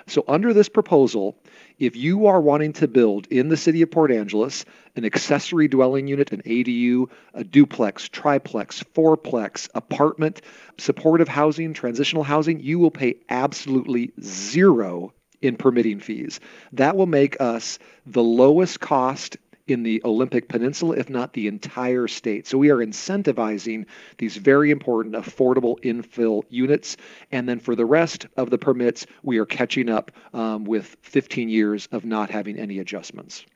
So under this proposal, if you are wanting to build in the city of Port Angeles an accessory dwelling unit, an ADU, a duplex, triplex, fourplex, apartment, supportive housing, transitional housing, you will pay absolutely zero in permitting fees. That will make us the lowest cost in the Olympic Peninsula, if not the entire state. So we are incentivizing these very important affordable infill units. And then for the rest of the permits, we are catching up with 15 years of not having any adjustments.